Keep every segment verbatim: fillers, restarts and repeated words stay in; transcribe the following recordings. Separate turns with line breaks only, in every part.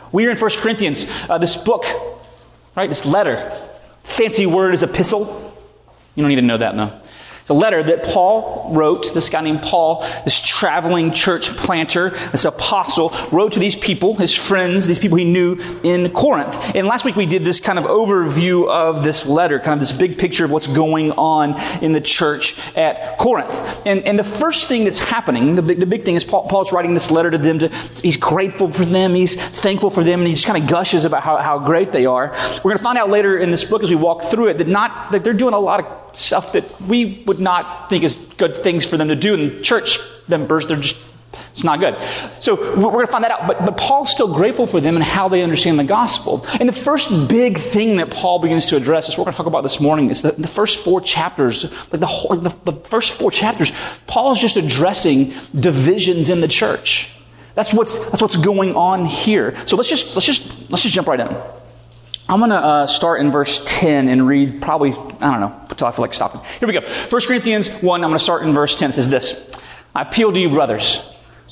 We are in First Corinthians, uh, this book, right? This letter. Fancy word is epistle. You don't need to know that, no. It's a letter that Paul wrote, this guy named Paul, this traveling church planter, this apostle, wrote to these people, his friends, these people he knew in Corinth. And last week we did this kind of overview of this letter, kind of this big picture of what's going on in the church at Corinth. And, and the first thing that's happening, the big, the big thing is Paul, Paul's writing this letter to them. To, he's grateful for them, he's thankful for them, and he just kind of gushes about how, how great they are. We're going to find out later in this book as we walk through it that not that they're doing a lot of stuff that we would not think is good things for them to do in church members. They're just, it's not good. So we're going to find that out. But, but Paul's still grateful for them and how they understand the gospel. And the first big thing that Paul begins to address, is what we're going to talk about this morning, is the, the first four chapters, like the whole, like the, the first four chapters, Paul is just addressing divisions in the church. That's what's, that's what's going on here. So let's just, let's just, let's just jump right in. I'm going to uh, start in verse ten and read probably, I don't know, until I feel like stopping. Here we go. First Corinthians one, I'm going to start in verse ten. It says this: I appeal to you, brothers,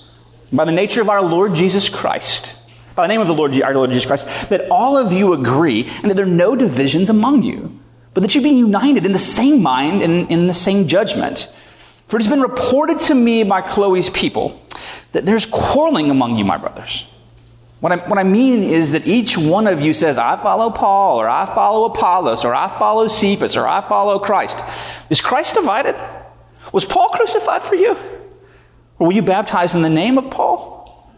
by the nature of our Lord Jesus Christ, by the name of the Lord, our Lord Jesus Christ, that all of you agree and that there are no divisions among you, but that you be united in the same mind and in the same judgment. For it has been reported to me by Chloe's people that there's quarreling among you, my brothers. What I, what I mean is that each one of you says, I follow Paul, or I follow Apollos, or I follow Cephas, or I follow Christ. Is Christ divided? Was Paul crucified for you? Or were you baptized in the name of Paul?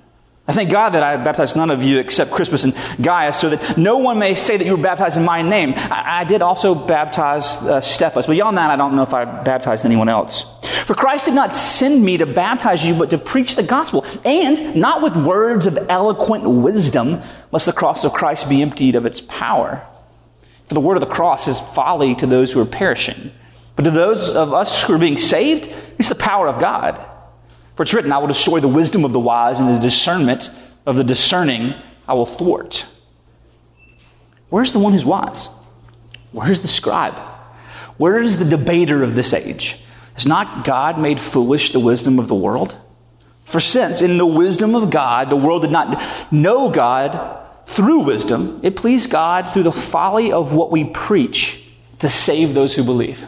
I thank God that I baptized none of you except Crispus and Gaius, so that no one may say that you were baptized in my name. I, I did also baptize uh, Stephas, but beyond that, I don't know if I baptized anyone else. For Christ did not send me to baptize you, but to preach the gospel, and not with words of eloquent wisdom, lest the cross of Christ be emptied of its power. For the word of the cross is folly to those who are perishing, but to those of us who are being saved, it's the power of God. For it's written, I will destroy the wisdom of the wise, and the discernment of the discerning I will thwart. Where's the one who's wise? Where's the scribe? Where is the debater of this age? Has not God made foolish the wisdom of the world? For since in the wisdom of God, the world did not know God through wisdom, it pleased God through the folly of what we preach to save those who believe.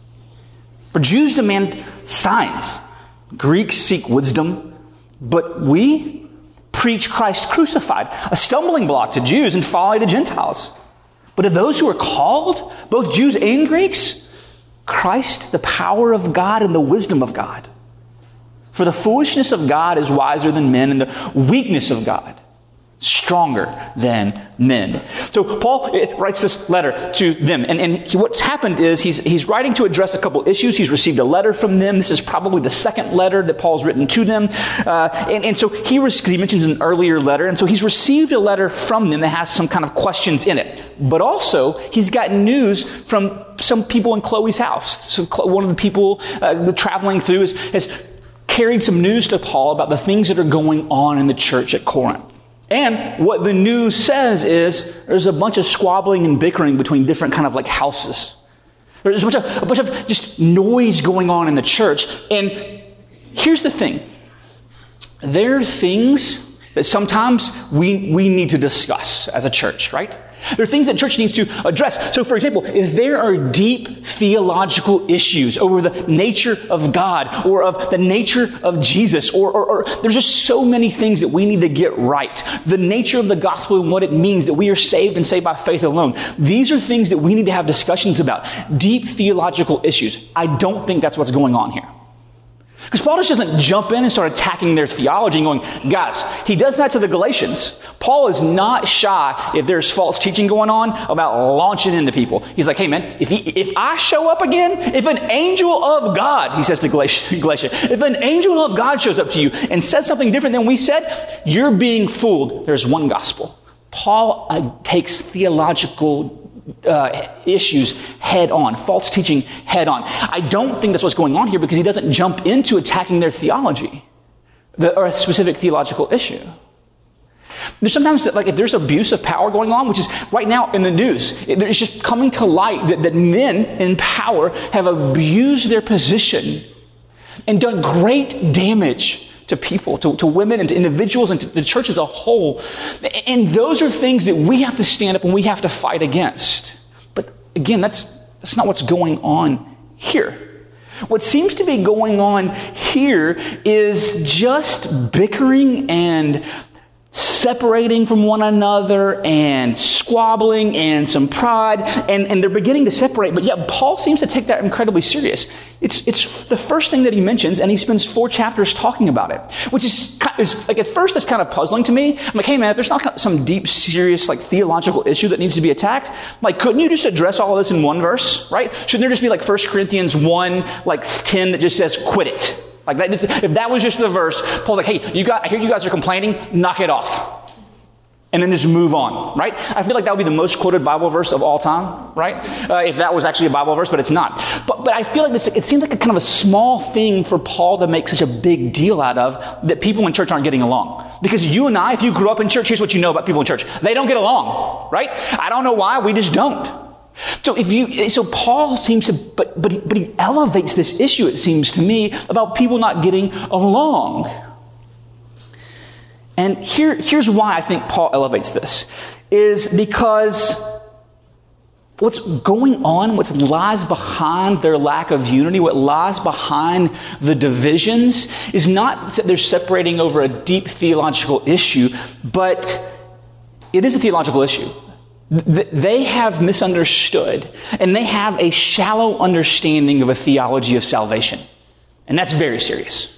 For Jews demand signs, Greeks seek wisdom, but we preach Christ crucified, a stumbling block to Jews and folly to Gentiles. But to those who are called, both Jews and Greeks, Christ, the power of God and the wisdom of God. For the foolishness of God is wiser than men, and the weakness of God stronger than men. So Paul writes this letter to them. And, and he, what's happened is he's, he's writing to address a couple issues. He's received a letter from them. This is probably the second letter that Paul's written to them. Uh, and, and so he was, because he mentions an earlier letter, and so he's received a letter from them that has some kind of questions in it. But also, he's got news from some people in Chloe's house. So one of the people uh, the traveling through is, has carried some news to Paul about the things that are going on in the church at Corinth. And what the news says is there's a bunch of squabbling and bickering between different kind of like houses. There's a bunch of, a bunch of just noise going on in the church. And here's the thing. There are things that sometimes we, we need to discuss as a church, right? There are things that church needs to address. So, for example, if there are deep theological issues over the nature of God or of the nature of Jesus, or, or, or there's just so many things that we need to get right. The nature of the gospel and what it means that we are saved and saved by faith alone. These are things that we need to have discussions about. Deep theological issues. I don't think that's what's going on here. Because Paul just doesn't jump in and start attacking their theology and going, guys, he does that to the Galatians. Paul is not shy if there's false teaching going on about launching into people. He's like, hey man, if he, if I show up again, if an angel of God, he says to Galatia, Galatia, if an angel of God shows up to you and says something different than we said, you're being fooled. There's one gospel. Paul uh, takes theological Uh, issues head on, false teaching head on. I don't think that's what's going on here because he doesn't jump into attacking their theology the, or a specific theological issue. There's sometimes that, like if there's abuse of power going on, which is right now in the news, it, it's just coming to light that, that men in power have abused their position and done great damage to people, to, to women and to individuals and to the church as a whole. And those are things that we have to stand up and we have to fight against. But again, that's, that's not what's going on here. What seems to be going on here is just bickering and separating from one another and squabbling and some pride, and, and they're beginning to separate, but yet Paul seems to take that incredibly serious. It's it's the first thing that he mentions, and he spends four chapters talking about it, which is, is like, at first that's kind of puzzling to me. I'm like, hey man, if there's not some deep, serious, like theological issue that needs to be attacked, like couldn't you just address all of this in one verse, right? Shouldn't there just be like First Corinthians one, like ten that just says quit it? Like that, if that was just the verse, Paul's like, hey, you got, I hear you guys are complaining, knock it off. And then just move on, right? I feel like that would be the most quoted Bible verse of all time, right? Uh, if that was actually a Bible verse, but it's not. But but I feel like this, it seems like a kind of a small thing for Paul to make such a big deal out of, that people in church aren't getting along. Because you and I, if you grew up in church, here's what you know about people in church. They don't get along, right? I don't know why, we just don't. So if you, so Paul seems to, but but he, but he elevates this issue, it seems to me, about people not getting along. And here, here's why I think Paul elevates this, is because what's going on, what lies behind their lack of unity, what lies behind the divisions, is not that they're separating over a deep theological issue, but it is a theological issue. They have misunderstood, and they have a shallow understanding of a theology of salvation. And that's very serious.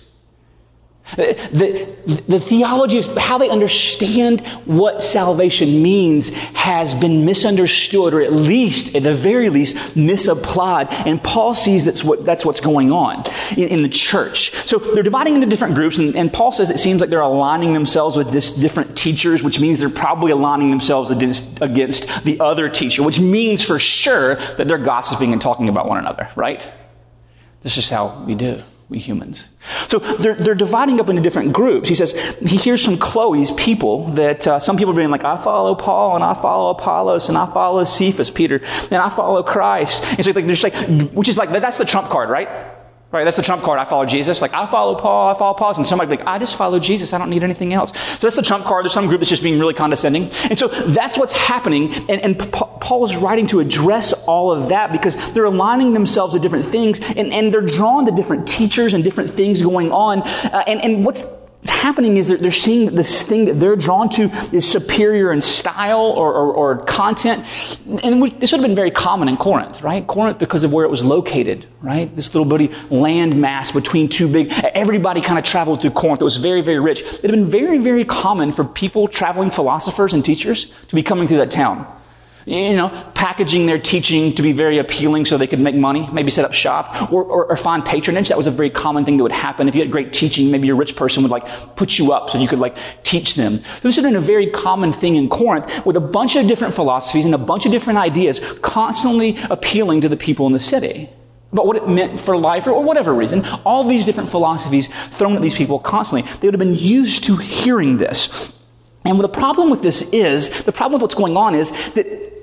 The, the theology of how they understand what salvation means has been misunderstood, or at least, at the very least, misapplied. And Paul sees that's what that's what's going on in, in the church. So they're dividing into different groups, and, and Paul says it seems like they're aligning themselves with this different teachers, which means they're probably aligning themselves against, against the other teacher, which means for sure that they're gossiping and talking about one another, right? This is how we do. We humans. So they're, they're dividing up into different groups. He says, he hears from Chloe's people that uh, some people are being like, I follow Paul, and I follow Apollos, and I follow Cephas, Peter, and I follow Christ. And so like, they're just like, which is like, that's the trump card, right? Right, that's the trump card. I follow Jesus. Like, I follow Paul, I follow Paul. And somebody like, I just follow Jesus. I don't need anything else. So that's the trump card. There's some group that's just being really condescending. And so that's what's happening. And, and Paul is writing to address all of that, because they're aligning themselves to different things, and, and they're drawn to different teachers and different things going on. Uh, and, and what's happening is they're, they're seeing that this thing that they're drawn to is superior in style or, or, or content. And we, this would have been very common in Corinth, right? Corinth, because of where it was located, right? This little bitty land mass between two big, everybody kind of traveled through Corinth. It was very, very rich. It had been very, very common for people, traveling philosophers and teachers, to be coming through that town. You know, packaging their teaching to be very appealing so they could make money, maybe set up shop, or, or, or find patronage. That was a very common thing that would happen. If you had great teaching, maybe a rich person would like put you up so you could like teach them. So this had been a very common thing in Corinth, with a bunch of different philosophies and a bunch of different ideas constantly appealing to the people in the city about what it meant for life, or whatever reason. All these different philosophies thrown at these people constantly. They would have been used to hearing this. And the problem with this is, the problem with what's going on is that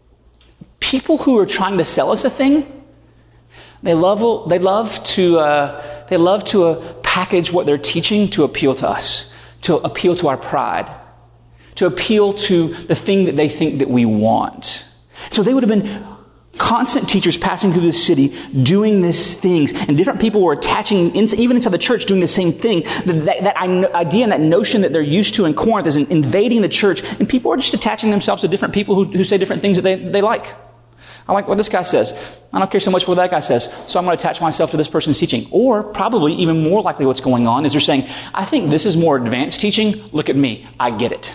people who are trying to sell us a thing, they love they love to uh, they love to uh, package what they're teaching to appeal to us, to appeal to our pride, to appeal to the thing that they think that we want. So they would have been constant teachers passing through this city doing these things, and different people were attaching, even inside the church, doing the same thing. That, that idea and that notion that they're used to in Corinth is invading the church, and people are just attaching themselves to different people who, who say different things that they, they like. I like what this guy says. I don't care so much what that guy says, so I'm going to attach myself to this person's teaching. Or probably even more likely what's going on is they're saying, I think this is more advanced teaching. Look at me. I get it.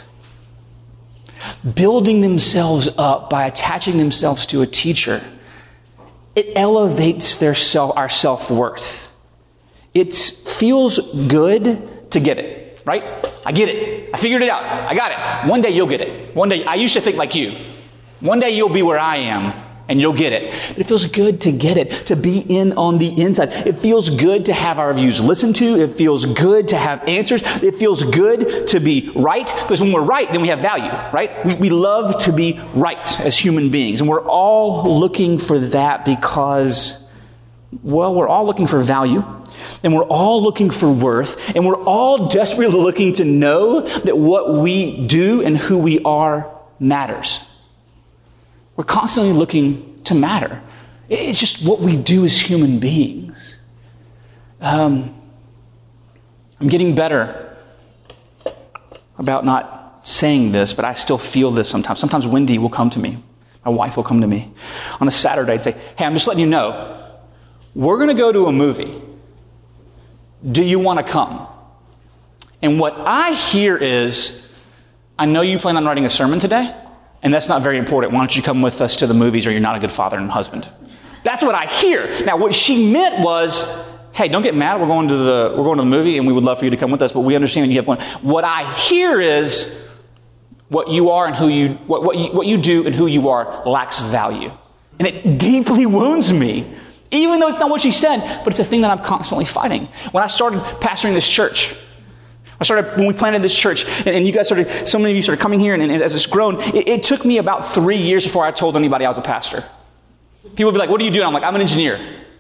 Building themselves up by attaching themselves to a teacher, it elevates their self, our self-worth. It feels good to get it, right? I get it. I figured it out. I got it. One day you'll get it. One day, I used to think like you. One day you'll be where I am, and you'll get it. But it feels good to get it, to be in on the inside. It feels good to have our views listened to. It feels good to have answers. It feels good to be right, because when we're right, then we have value, right? We, we love to be right as human beings, and we're all looking for that because, well, we're all looking for value. And we're all looking for worth, and we're all desperately looking to know that what we do and who we are matters. We're constantly looking to matter. It's just what we do as human beings. Um, I'm getting better about not saying this, but I still feel this sometimes. Sometimes Wendy will come to me. My wife will come to me on a Saturday and say, hey, I'm just letting you know, we're going to go to a movie. Do you want to come? And what I hear is, I know you plan on writing a sermon today, and that's not very important. Why don't you come with us to the movies, or you're not a good father and husband? That's what I hear. Now, what she meant was, hey, don't get mad. We're going to the we're going to the movie, and we would love for you to come with us, but we understand you have one. What I hear is, what you are and who you what what you, what you do and who you are lacks value, and it deeply wounds me. Even though it's not what she said, but it's a thing that I'm constantly fighting. When I started pastoring this church, I started, when we planted this church, and, and you guys started, so many of you started coming here, and, and as it's grown, it, it took me about three years before I told anybody I was a pastor. People would be like, what do you do? And I'm like, I'm an engineer.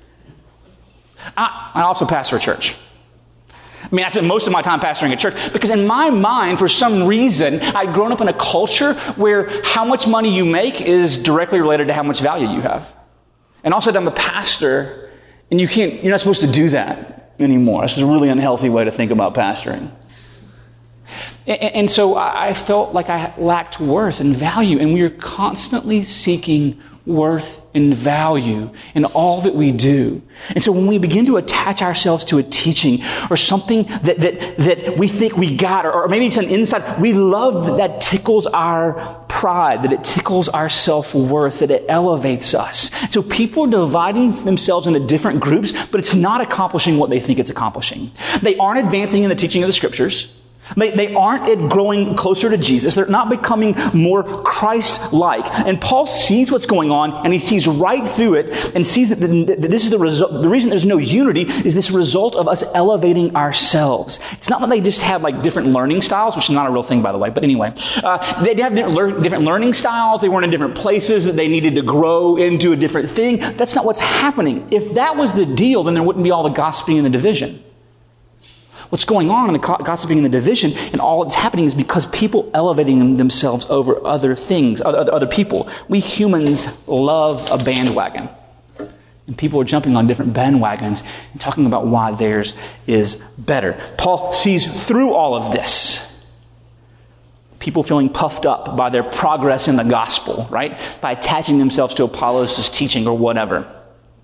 I, I also pastor a church. I mean, I spent most of my time pastoring a church because in my mind, for some reason, I'd grown up in a culture where how much money you make is directly related to how much value you have. And also, I'm a pastor, and you can't, you're not supposed to do that anymore. This is a really unhealthy way to think about pastoring. And, and so I felt like I lacked worth and value, and we are constantly seeking worth and value in all that we do. And so when we begin to attach ourselves to a teaching or something that that that we think we got, or, or maybe it's an insight, we love that that tickles our pride, that it tickles our self-worth, that it elevates us. So people are dividing themselves into different groups, but it's not accomplishing what they think it's accomplishing. They aren't advancing in the teaching of the Scriptures. They, they aren't growing closer to Jesus. They're not becoming more Christ-like. And Paul sees what's going on, and he sees right through it, and sees that, the, that this is the result. The reason there's no unity is this result of us elevating ourselves. It's not that they just have like different learning styles, which is not a real thing, by the way. But anyway, uh, they have different, lear- different learning styles. They weren't in different places, that they needed to grow into a different thing. That's not what's happening. If that was the deal, then there wouldn't be all the gossiping and the division. What's going on in the gossiping and the division and all that's happening is because people elevating themselves over other things, other, other people. We humans love a bandwagon. And people are jumping on different bandwagons and talking about why theirs is better. Paul sees through all of this. People feeling puffed up by their progress in the gospel, right? By attaching themselves to Apollos' teaching or whatever.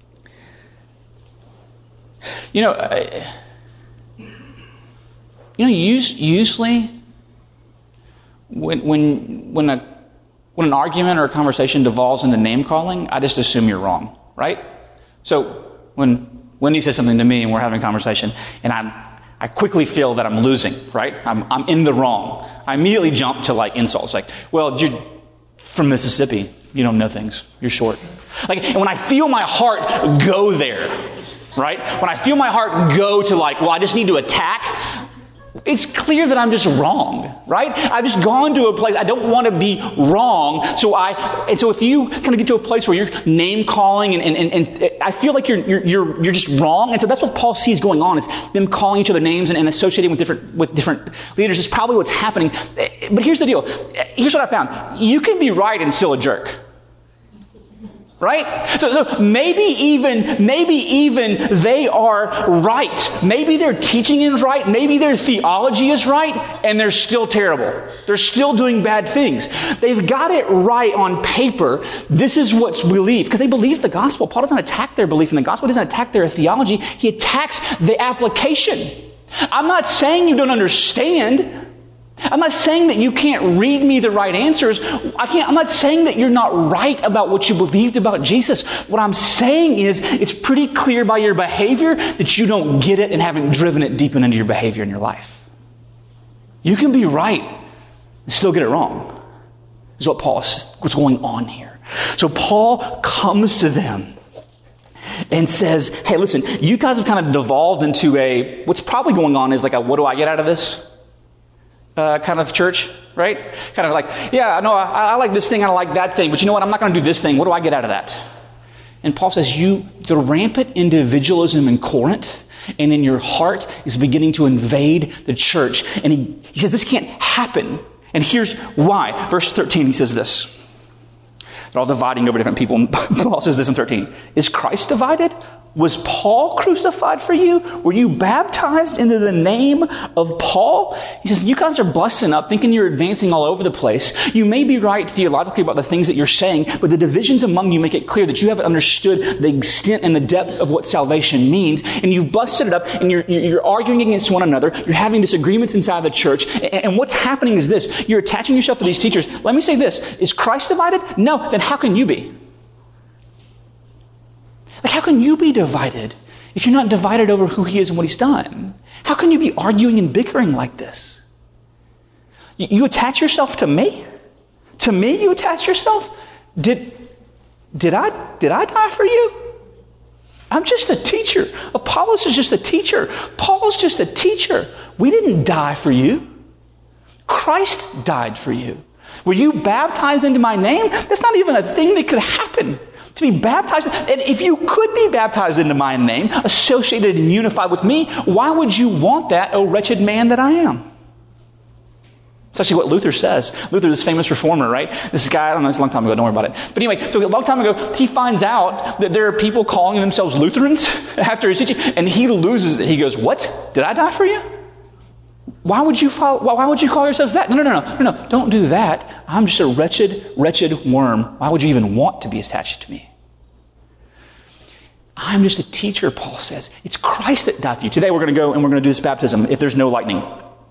You know... I, You know, usually when when when a when an argument or a conversation devolves into name calling, I just assume you're wrong, right? So when Wendy says something to me and we're having a conversation, and I'm I quickly feel that I'm losing, right? I'm I'm in the wrong. I immediately jump to like insults, like, "Well, you're from Mississippi. You don't know things. You're short." Like, and when I feel my heart go there, right? When I feel my heart go to like, well, I just need to attack. It's clear that I'm just wrong, right? I've just gone to a place, I don't want to be wrong. So I, and so if you kind of get to a place where you're name calling and, and, and, and I feel like you're, you're, you're, you're just wrong. And so that's what Paul sees going on, is them calling each other names and, and associating with different, with different leaders is probably what's happening. But here's the deal. Here's what I found. You can be right and still a jerk. Right? So, so maybe even, maybe even they are right. Maybe their teaching is right. Maybe their theology is right. And they're still terrible. They're still doing bad things. They've got it right on paper. This is what's believed. Because they believe the gospel. Paul doesn't attack their belief in the gospel. He doesn't attack their theology. He attacks the application. I'm not saying you don't understand. I'm not saying that you can't read me the right answers. I can't, I'm not saying that you're not right about what you believed about Jesus. What I'm saying is it's pretty clear by your behavior that you don't get it and haven't driven it deep into your behavior in your life. You can be right and still get it wrong. This is what Paul is, what's going on here. So Paul comes to them and says, hey, listen, you guys have kind of devolved into a, what's probably going on is like a, what do I get out of this? Uh, kind of church, right? Kind of like, yeah, no, I, I like this thing, I like that thing, but you know what? I'm not going to do this thing. What do I get out of that? And Paul says, you, the rampant individualism in Corinth and in your heart is beginning to invade the church. And he, he says this can't happen. And here's why. Verse thirteen, he says this. They're all dividing over different people. And Paul says this in thirteen. Is Christ divided? Was Paul crucified for you? Were you baptized into the name of Paul? He says, you guys are busting up, thinking you're advancing all over the place. You may be right theologically about the things that you're saying, but the divisions among you make it clear that you haven't understood the extent and the depth of what salvation means. And you've busted it up, and you're, you're arguing against one another. You're having disagreements inside the church. And what's happening is this. You're attaching yourself to these teachers. Let me say this. Is Christ divided? No. Then how can you be? Like, how can you be divided if you're not divided over who he is and what he's done? How can you be arguing and bickering like this? You, you attach yourself to me? To me you attach yourself? Did, did I, did I die for you? I'm just a teacher. Apollos is just a teacher. Paul's just a teacher. We didn't die for you. Christ died for you. Were you baptized into my name? That's not even a thing that could happen. To be baptized, and if you could be baptized into my name, associated and unified with me, why would you want that, O wretched man that I am? It's actually what Luther says. Luther, this famous reformer, right? This guy, I don't know, it's a long time ago, don't worry about it. But anyway, so a long time ago, he finds out that there are people calling themselves Lutherans after his teaching, and he loses it. He goes, what? Did I die for you? Why would you follow, why would you call yourselves that? No, no, no, no, no, no, don't do that. I'm just a wretched, wretched worm. Why would you even want to be attached to me? I'm just a teacher, Paul says. It's Christ that died for you. Today we're going to go and we're going to do this baptism if there's no lightning.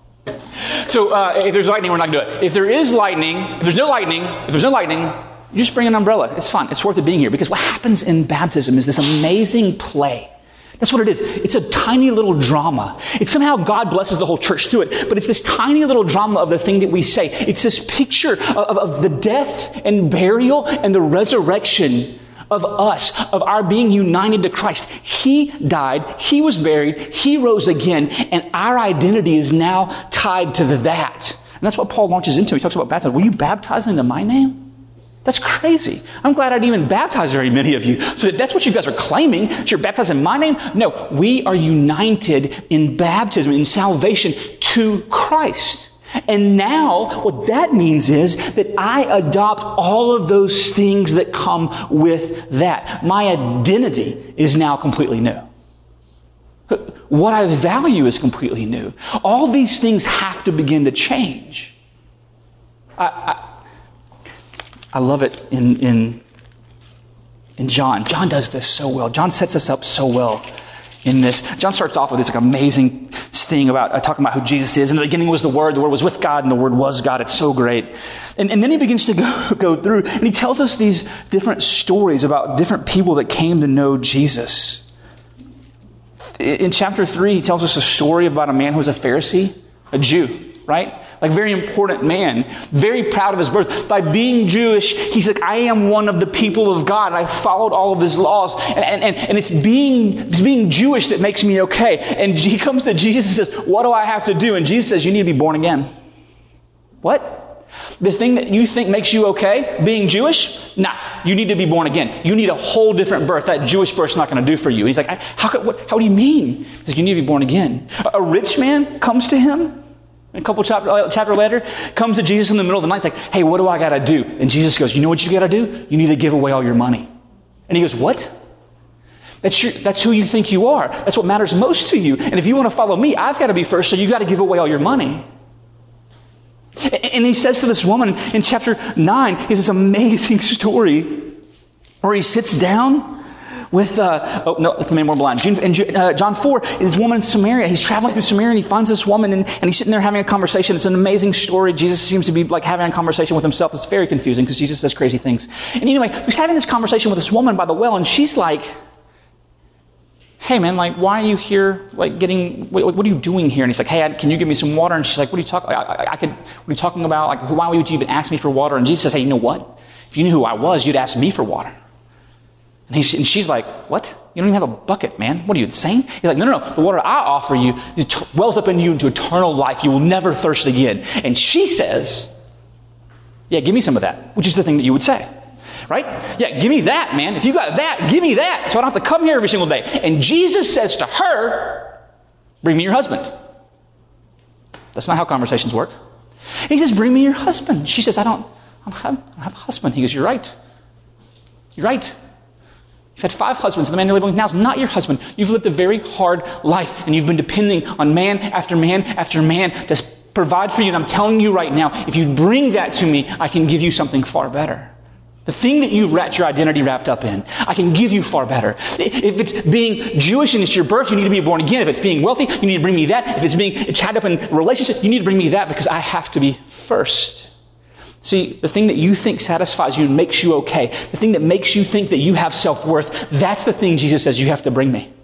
So uh, if there's lightning, we're not going to do it. If there is lightning, if there's no lightning, if there's no lightning, you just bring an umbrella. It's fun. It's worth it being here. Because what happens in baptism is this amazing play. That's what it is. It's a tiny little drama. It's somehow God blesses the whole church through it. But it's this tiny little drama of the thing that we say. It's this picture of, of, of the death and burial and the resurrection of us, of our being united to Christ. He died, he was buried, he rose again, and our identity is now tied to that. And that's what Paul launches into. He talks about baptism. Were you baptized into my name? That's crazy. I'm glad I didn't even baptize very many of you. So that's what you guys are claiming, that you're baptized in my name? No, we are united in baptism, in salvation to Christ. And now, what that means is that I adopt all of those things that come with that. My identity is now completely new. What I value is completely new. All these things have to begin to change. I, I, I love it in, in, in John. John does this so well. John sets us up so well in this. John starts off with this like amazing thing about uh, talking about who Jesus is. In the beginning was the Word. The Word was with God, and the Word was God. It's so great. And, and then he begins to go, go through, and he tells us these different stories about different people that came to know Jesus. In, in chapter three, he tells us a story about a man who was a Pharisee, a Jew, right? Like, very important man, very proud of his birth. By being Jewish, he's like, I am one of the people of God. I followed all of his laws. And, and, and, and it's being, it's being Jewish that makes me okay. And he comes to Jesus and says, what do I have to do? And Jesus says, you need to be born again. What? The thing that you think makes you okay, being Jewish? Nah, you need to be born again. You need a whole different birth. That Jewish birth's not going to do for you. He's like, how, could, what, how do you mean? He's like, you need to be born again. A rich man comes to him. A couple chapter, chapter later, comes to Jesus in the middle of the night. He's like, hey, what do I got to do? And Jesus goes, you know what you got to do? You need to give away all your money. And he goes, what? That's your, that's who you think you are. That's what matters most to you. And if you want to follow me, I've got to be first, so you got to give away all your money. And he says to this woman in chapter nine, he has this amazing story where he sits down with, uh, oh, no, it's the man more blind. In uh, John four, this woman in Samaria. He's traveling through Samaria and he finds this woman and, and he's sitting there having a conversation. It's an amazing story. Jesus seems to be like having a conversation with himself. It's very confusing because Jesus says crazy things. And anyway, he's having this conversation with this woman by the well, and she's like, hey man, like, why are you here, like, getting, what, what are you doing here? And he's like, hey, can you give me some water? And she's like, what are you talking, I, I, I could, what are you talking about? Like, why would you even ask me for water? And Jesus says, hey, you know what? If you knew who I was, you'd ask me for water. And, he's, and she's like, what? You don't even have a bucket, man. What are you, insane? He's like, no, no, no. The water I offer you wells up in you into eternal life. You will never thirst again. And she says, yeah, give me some of that, which is the thing that you would say. Right? Yeah, give me that, man. If you got that, give me that. So I don't have to come here every single day. And Jesus says to her, Bring me your husband. That's not how conversations work. He says, bring me your husband. She says, I don't, I don't have, I don't have a husband. He goes, you're right. You're right. You've had five husbands. The man you're living with now is not your husband. You've lived a very hard life, and you've been depending on man after man after man to provide for you. And I'm telling you right now, if you bring that to me, I can give you something far better. The thing that you've wrapped your identity wrapped up in, I can give you far better. If it's being Jewish and it's your birth, you need to be born again. If it's being wealthy, you need to bring me that. If it's being tied up in a relationship, you need to bring me that because I have to be first. See, the thing that you think satisfies you and makes you okay, the thing that makes you think that you have self-worth, that's the thing Jesus says you have to bring me.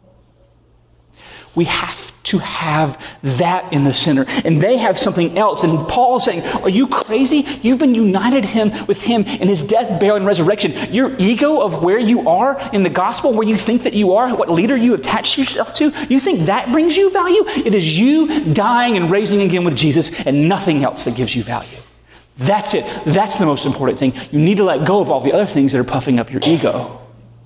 We have to have that in the center. And they have something else. And Paul is saying, are you crazy? You've been united him with him in his death, burial, and resurrection. Your ego of where you are in the gospel, where you think that you are, what leader you attach yourself to, you think that brings you value? It is you dying and raising again with Jesus and nothing else that gives you value. That's it. That's the most important thing. You need to let go of all the other things that are puffing up your ego.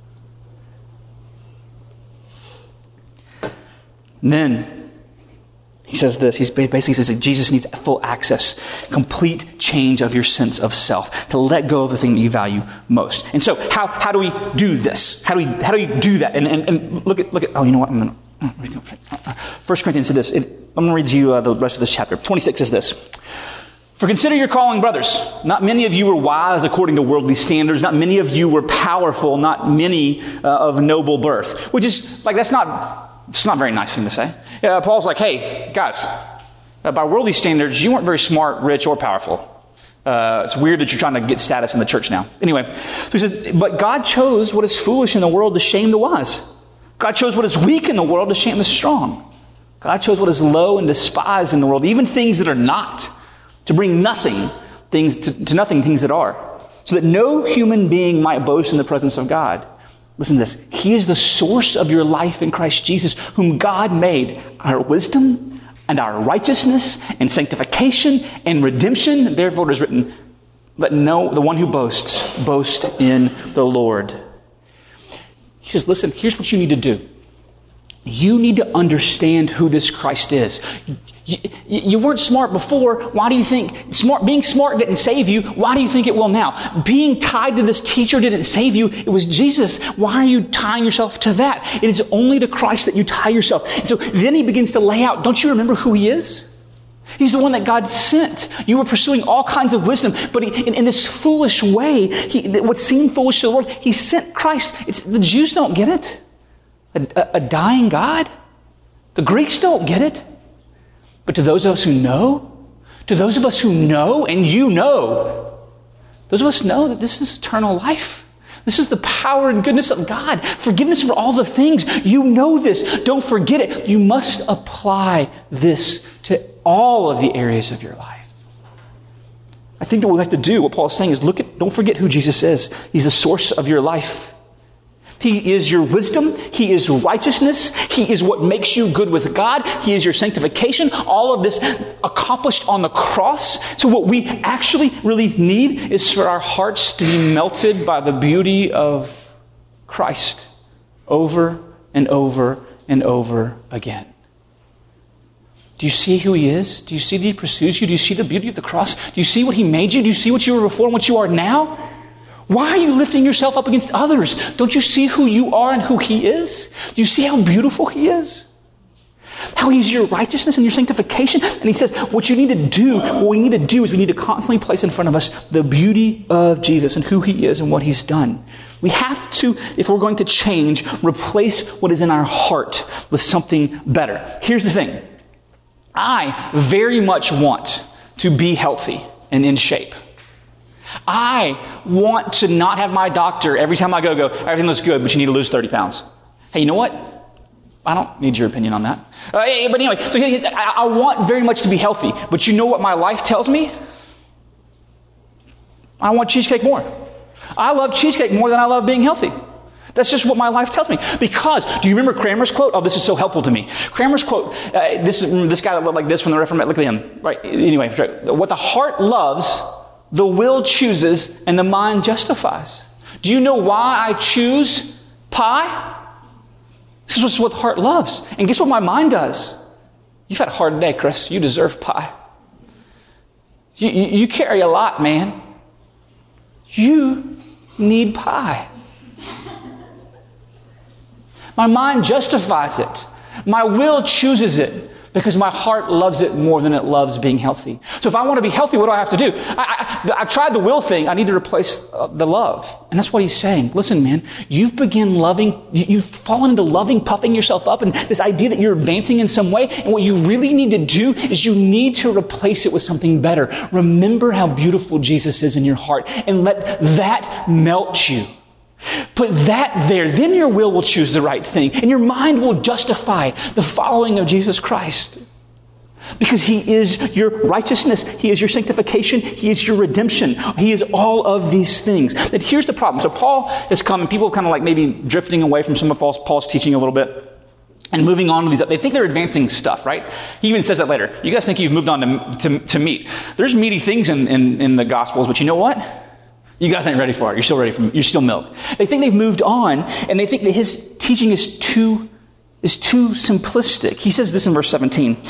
And then he says this. He basically says that Jesus needs full access, complete change of your sense of self, to let go of the thing that you value most. And so, how how do we do this? How do we how do we do that? And and, and look at look at. Oh, you know what? I'm going to. First Corinthians said this. It, I'm going to read you uh, the rest of this chapter. twenty-six is this. For consider your calling, brothers. Not many of you were wise according to worldly standards. Not many of you were powerful. Not many uh, of noble birth. Which is like that's not. It's not a very nice thing to say. Uh, Paul's like, hey, guys, uh, by worldly standards, you weren't very smart, rich, or powerful. Uh, it's weird that you're trying to get status in the church now. Anyway, so he says, but God chose what is foolish in the world to shame the wise. God chose what is weak in the world to shame the strong. God chose what is low and despised in the world, even things that are not, to bring nothing, things to, to nothing, things that are, so that no human being might boast in the presence of God. Listen to this. He is the source of your life in Christ Jesus, whom God made our wisdom and our righteousness and sanctification and redemption. Therefore it is written, let no, the one who boasts, boast in the Lord. He says, listen, here's what you need to do. You need to understand who this Christ is. You, you weren't smart before. Why do you think smart? Being smart didn't save you. Why do you think it will now? Being tied to this teacher didn't save you. It was Jesus. Why are you tying yourself to that? It is only to Christ that you tie yourself. And so then he begins to lay out, don't you remember who he is? He's the one that God sent. You were pursuing all kinds of wisdom, but he, in, in this foolish way, he, what seemed foolish to the world, he sent Christ. It's, the Jews don't get it. A, a, a dying God? The Greeks don't get it. But to those of us who know, to those of us who know, and you know, those of us know that this is eternal life. This is the power and goodness of God. Forgiveness for all the things. You know this. Don't forget it. You must apply this to all of the areas of your life. I think that what we have to do, what Paul's saying is look at, don't forget who Jesus is. He's the source of your life. He is your wisdom. He is righteousness. He is what makes you good with God. He is your sanctification. All of this accomplished on the cross. So what we actually really need is for our hearts to be melted by the beauty of Christ over and over and over again. Do you see who he is? Do you see that he pursues you? Do you see the beauty of the cross? Do you see what he made you? Do you see what you were before and what you are now? Why are you lifting yourself up against others? Don't you see who you are and who he is? Do you see how beautiful he is? How he's your righteousness and your sanctification? And he says, what you need to do, what we need to do is we need to constantly place in front of us the beauty of Jesus and who he is and what he's done. We have to, if we're going to change, replace what is in our heart with something better. Here's the thing. I very much want to be healthy and in shape. I want to not have my doctor every time I go, go, everything looks good, but you need to lose thirty pounds. Hey, you know what? I don't need your opinion on that. Uh, but anyway, so I, I want very much to be healthy, but you know what my life tells me? I want cheesecake more. I love cheesecake more than I love being healthy. That's just what my life tells me. Because, do you remember Cranmer's quote? Oh, this is so helpful to me. Cranmer's quote, uh, this is this guy that looked like this from the Reformation. Look at him. Right. Anyway, what the heart loves, the will chooses, and the mind justifies. Do you know why I choose pie? This is what the heart loves. And guess what my mind does? You've had a hard day, Chris. You deserve pie. You, you, you carry a lot, man. You need pie. My mind justifies it. My will chooses it because my heart loves it more than it loves being healthy. So if I want to be healthy, what do I have to do? I, I, I've tried the will thing. I need to replace uh, the love. And that's what he's saying. Listen, man, you've begun loving, you, you've fallen into loving, puffing yourself up, and this idea that you're advancing in some way. And what you really need to do is you need to replace it with something better. Remember how beautiful Jesus is in your heart and let that melt you. Put that there. Then your will will choose the right thing. And your mind will justify the following of Jesus Christ. Because He is your righteousness. He is your sanctification. He is your redemption. He is all of these things. But here's the problem. So Paul has come, and people are kind of like maybe drifting away from some of Paul's teaching a little bit. And moving on to these, they think they're advancing stuff, right? He even says that later. You guys think you've moved on to, to, to meat. There's meaty things in, in, in the Gospels, but you know what? You guys ain't ready for it. You're still ready for, you're still milk. They think they've moved on, and they think that his teaching is too, is too simplistic. He says this in verse seventeen.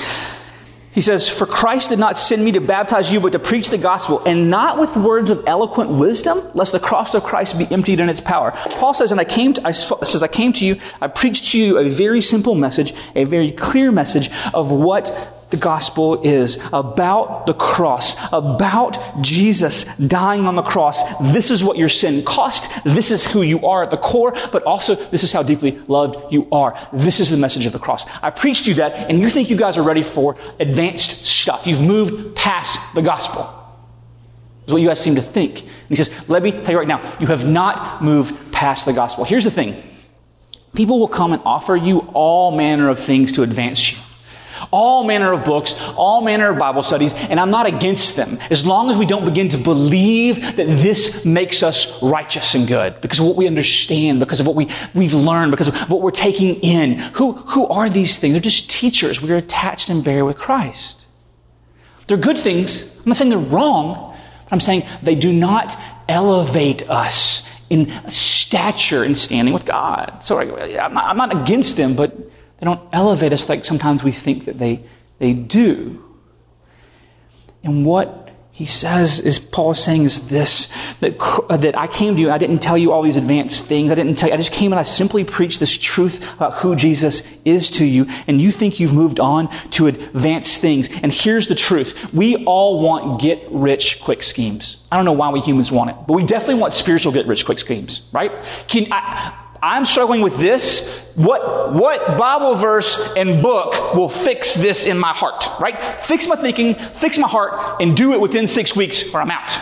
He says, "For Christ did not send me to baptize you, but to preach the gospel, and not with words of eloquent wisdom, lest the cross of Christ be emptied in its power." Paul says, and I came to, I says, I came to you, I preached to you a very simple message, a very clear message of what the gospel is about the cross, about Jesus dying on the cross. This is what your sin cost. This is who you are at the core, but also this is how deeply loved you are. This is the message of the cross. I preached you that, and you think you guys are ready for advanced stuff. You've moved past the gospel. That's what you guys seem to think. And he says, let me tell you right now, you have not moved past the gospel. Here's the thing. People will come and offer you all manner of things to advance you. All manner of books, all manner of Bible studies, and I'm not against them, as long as we don't begin to believe that this makes us righteous and good, because of what we understand, because of what we, we've learned, because of what we're taking in. Who, who are these things? They're just teachers. We are attached and buried with Christ. They're good things. I'm not saying they're wrong, but I'm saying they do not elevate us in stature and standing with God. So I'm not, I'm not against them, but they don't elevate us like sometimes we think that they, they do. And what he says is, Paul is saying is this, that, uh, that I came to you, I didn't tell you all these advanced things. I didn't tell you, I just came and I simply preached this truth about who Jesus is to you. And you think you've moved on to advanced things. And here's the truth. We all want get rich quick schemes. I don't know why we humans want it, but we definitely want spiritual get rich quick schemes, right? Can I, I'm struggling with this. What, what Bible verse and book will fix this in my heart, right? Fix my thinking, fix my heart, and do it within six weeks or I'm out.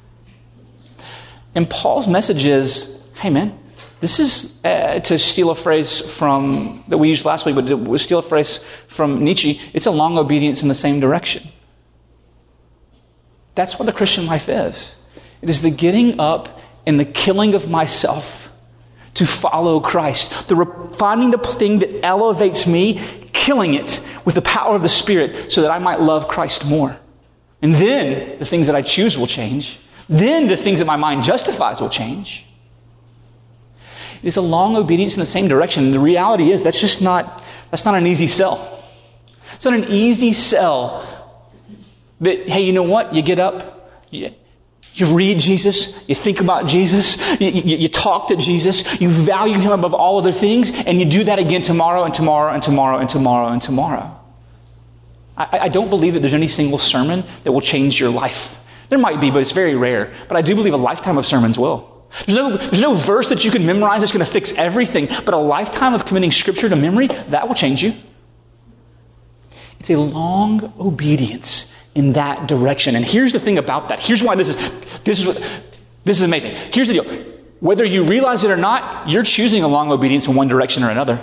And Paul's message is, hey man, this is, uh, to steal a phrase from, that we used last week, but to steal a phrase from Nietzsche, it's a long obedience in the same direction. That's what the Christian life is. It is the getting up and the killing of myself to follow Christ. The re- finding the thing that elevates me, killing it with the power of the Spirit so that I might love Christ more. And then the things that I choose will change. Then the things that my mind justifies will change. It is a long obedience in the same direction. And the reality is that's just not, that's not an easy sell. It's not an easy sell that, hey, you know what? You get up, you, You read Jesus, you think about Jesus, you, you, you talk to Jesus, you value Him above all other things, and you do that again tomorrow and tomorrow and tomorrow and tomorrow and tomorrow. I, I don't believe that there's any single sermon that will change your life. There might be, but it's very rare. But I do believe a lifetime of sermons will. There's no, there's no verse that you can memorize that's going to fix everything, but a lifetime of committing Scripture to memory, that will change you. It's a long obedience in that direction. And here's the thing about that. Here's why this is, this is, what, this is amazing. Here's the deal. Whether you realize it or not, you're choosing a long obedience in one direction or another.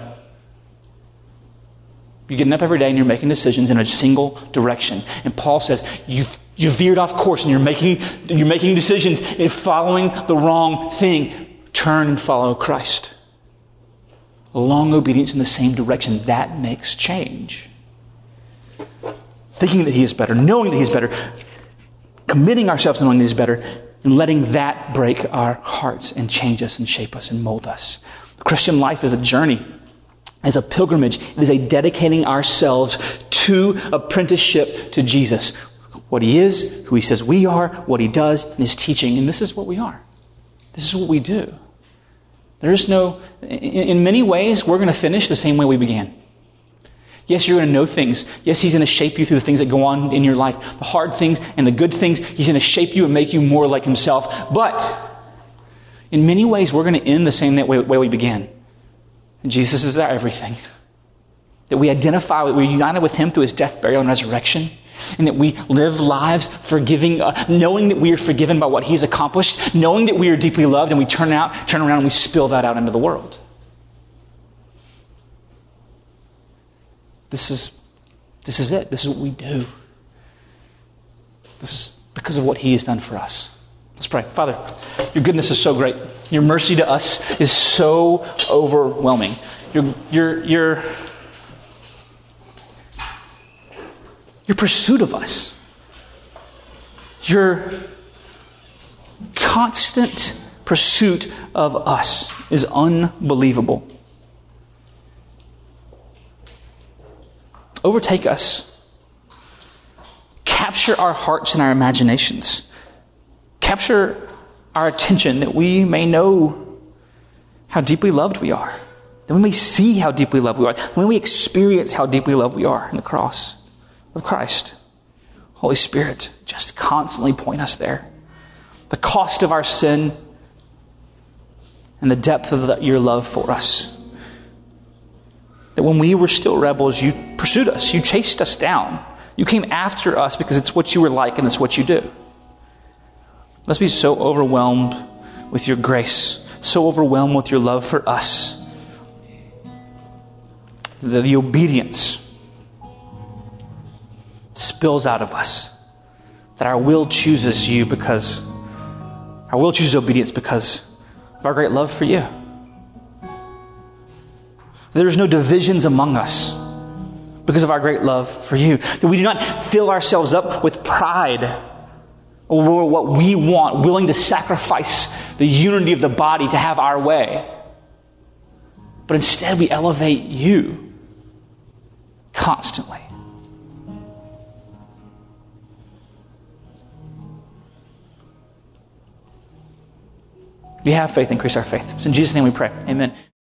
You're getting up every day and you're making decisions in a single direction. And Paul says, you've, you veered off course and you're making, you're making decisions in following the wrong thing. Turn and follow Christ. A long obedience in the same direction. That makes change. Thinking that He is better, knowing that He's better, committing ourselves to knowing that He's better, and letting that break our hearts and change us and shape us and mold us. The Christian life is a journey. as a pilgrimage. It is a dedicating ourselves to apprenticeship to Jesus. What he is, who he says we are, what he does, and his teaching. And this is what we are. This is what we do. There's no, in, in many ways, we're going to finish the same way we began. Yes, you're going to know things. Yes, he's going to shape you through the things that go on in your life. The hard things and the good things. He's going to shape you and make you more like himself. But in many ways, we're going to end the same way, way we began. And Jesus is our everything. That we identify, that we're united with him through his death, burial, and resurrection. And that we live lives forgiving, uh, knowing that we are forgiven by what he's accomplished, knowing that we are deeply loved, and we turn out, turn around and we spill that out into the world. This is, this is it. This is what we do. This is because of what he has done for us. Let's pray. Father, your goodness is so great. Your mercy to us is so overwhelming. Your, your, your, your pursuit of us, your constant pursuit of us is unbelievable. Overtake us. Capture our hearts and our imaginations. Capture our attention that we may know how deeply loved we are. That we may see how deeply loved we are. When we experience how deeply loved we are in the cross of Christ. Holy Spirit, just constantly point us there. The cost of our sin and the depth of the, your love for us. That when we were still rebels, you pursued us. You chased us down. You came after us because it's what you were like and it's what you do. Let's be so overwhelmed with your grace, so overwhelmed with your love for us, that the obedience spills out of us, that our will chooses you because, our will chooses obedience because of our great love for you. There's no divisions among us because of our great love for you. That we do not fill ourselves up with pride over what we want, willing to sacrifice the unity of the body to have our way. But instead we elevate you constantly. We have faith, increase our faith. It's in Jesus' name we pray. Amen.